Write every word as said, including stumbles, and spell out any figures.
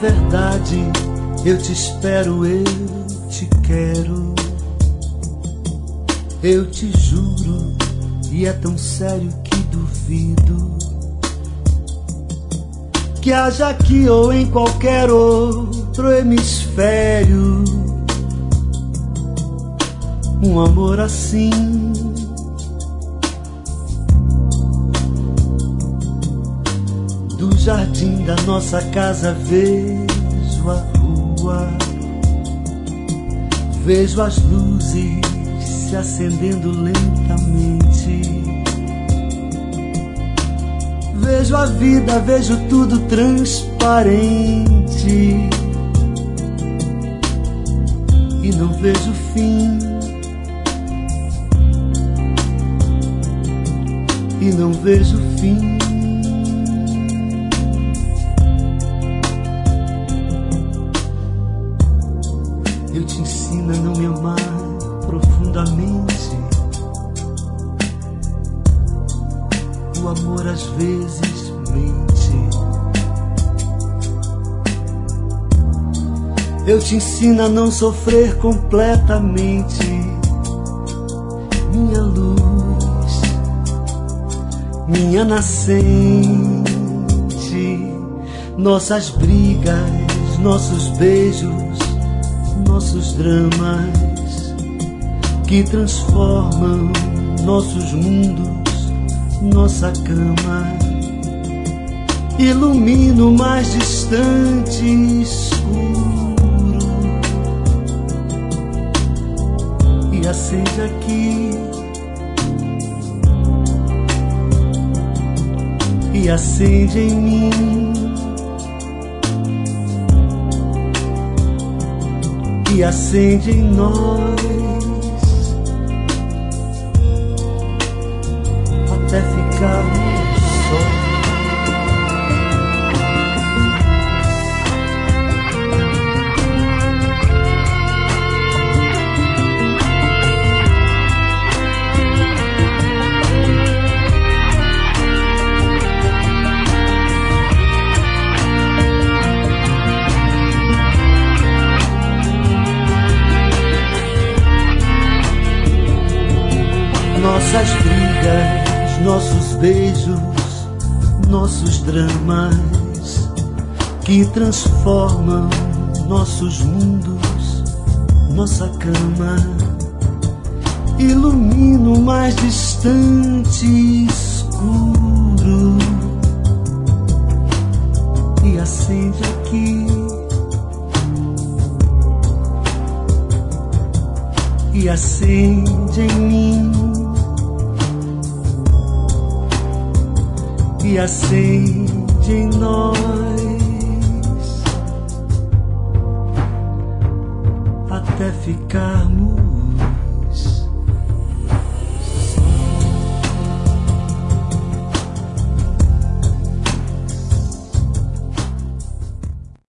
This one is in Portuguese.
verdade, eu te espero, eu te quero. Eu te juro, e é tão sério que duvido que haja aqui ou em qualquer outro hemisfério um amor assim. Do jardim da nossa casa vejo a rua, vejo as luzes se acendendo lentamente, vejo a vida, vejo tudo transparente e não vejo o fim, e não vejo o fim. Eu te ensino a não me amar profundamente. O amor às vezes mente. Eu te ensino a não sofrer completamente. Minha luz, minha nascente, nossas brigas, nossos beijos, nossos dramas que transformam nossos mundos, nossa cama. Ilumina o mais distante escuro e acende aqui, e acende em mim, e acende em nós, até ficarmos sós. Nossas brigas, nossos beijos, nossos dramas que transformam nossos mundos, nossa cama. Ilumina o mais distante escuro e acende aqui, e acende em mim, e acende em nós, até ficarmos